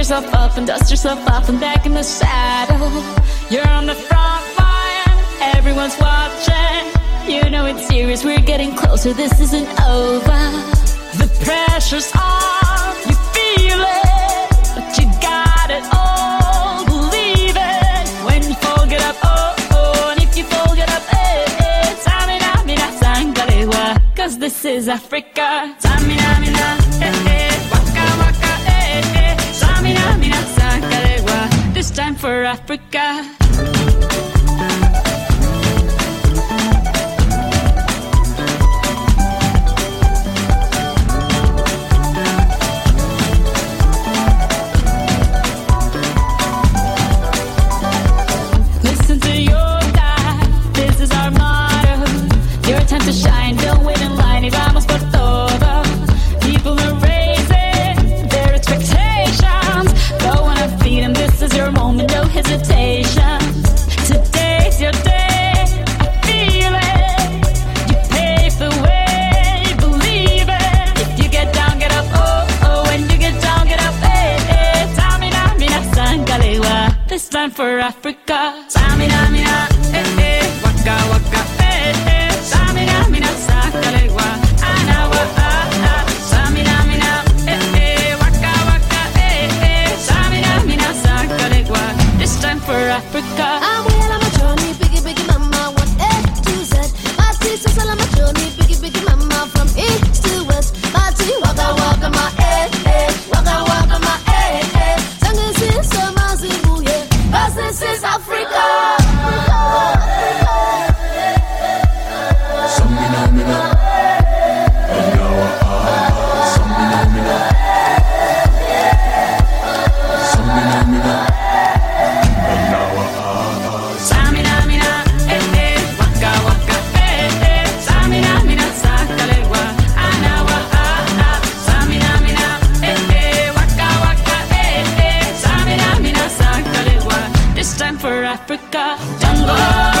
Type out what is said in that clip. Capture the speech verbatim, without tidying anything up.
yourself up and dust yourself off and back in the saddle. You're on the front line, everyone's watching. You know it's serious, we're getting closer, this isn't over. The pressure's on, you feel it, but you got it all, believe it. When you fall, get up, oh, oh, and if you fall, get up, eh, eh. Samina, mina, sangalewa, cause this is Africa. Samina, mina, eh, eh, waka, waka, eh, eh. Samina, mina, sangalewa, this time for Africa. Time to shine, don't wait in line, y vamos por todo. People are raising their expectations. Go on and feed them, this is your moment, no hesitation. Today's your day, I feel it. You pave the way, believe it. If you get down, get up, oh, oh. When you get down, get up, eh, eh. Samina, mina, sangalewa, this time for Africa. Samina, mina, eh, eh. Waka, waka, eh, eh. Samina, mina, sangalewa, anawa, ah, ah. Samina, mina, eh, eh. Waka, waka, eh, eh. Samina, mina, sangalewa, this time for Africa. I'm well on my journey, biggie, biggie mama, one A to Z. My sister's all on my journey, biggie, biggie mama, from east to west. My tea, waka, waka, my eh, eh. Waka, waka, my eh, eh. Sangin' sin, sama, zibu, yeah. Cause this is Africa. For Africa, jungle.